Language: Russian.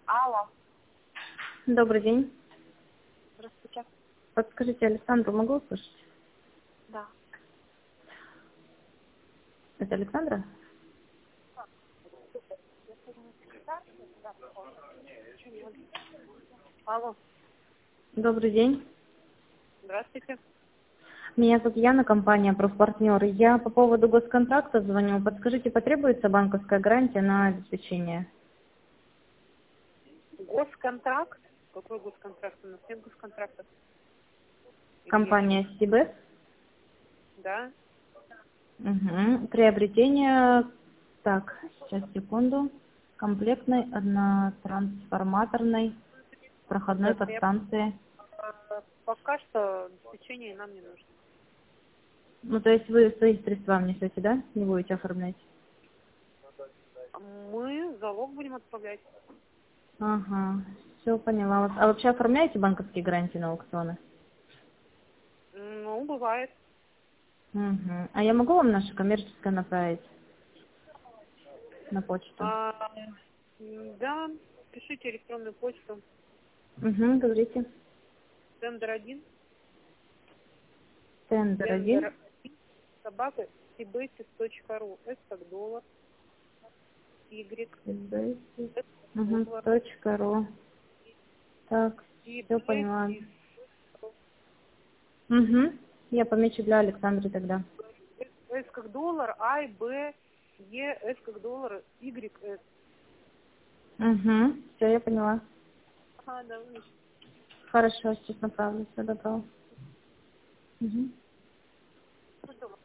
Алло, Добрый день. здравствуйте. Подскажите, Александру могу услышать? Да. Это Александра? Алло, Добрый день. здравствуйте. Меня зовут Яна, компания «Профпартнер». Я по поводу госконтракта звоню. Подскажите, потребуется банковская гарантия на обеспечение? Госконтракт? Какой госконтракт? У нас нет госконтрактов. Или есть? Компания «Сибэс». Да. Угу. Приобретение, так, сейчас, секунду, комплектной, однотрансформаторной, проходной Так, подстанции. пока что обеспечение нам не нужно. Ну, то есть вы свои средства внесете, да? Не будете оформлять? Мы залог будем отправлять. Ага, все поняла вас. А вообще оформляете банковские гарантии на аукционы? Ну, бывает. Угу. А я могу вам наше коммерческое направить на почту? Да, пишите электронную почту. Угу, говорите. Тендер 1. Тендер 1. Тендер собака cbasis.ru. S как доллар. Y. S как Угу, доллар. .ру. Так, все поняла. cbasis. Угу. Я помечу для Александры тогда. S как доллар, I, B, E, S как доллар, Y, S. Угу. Все, я поняла. Ага, да, умничка. Хорошо, сейчас направлю. Все добро. Угу.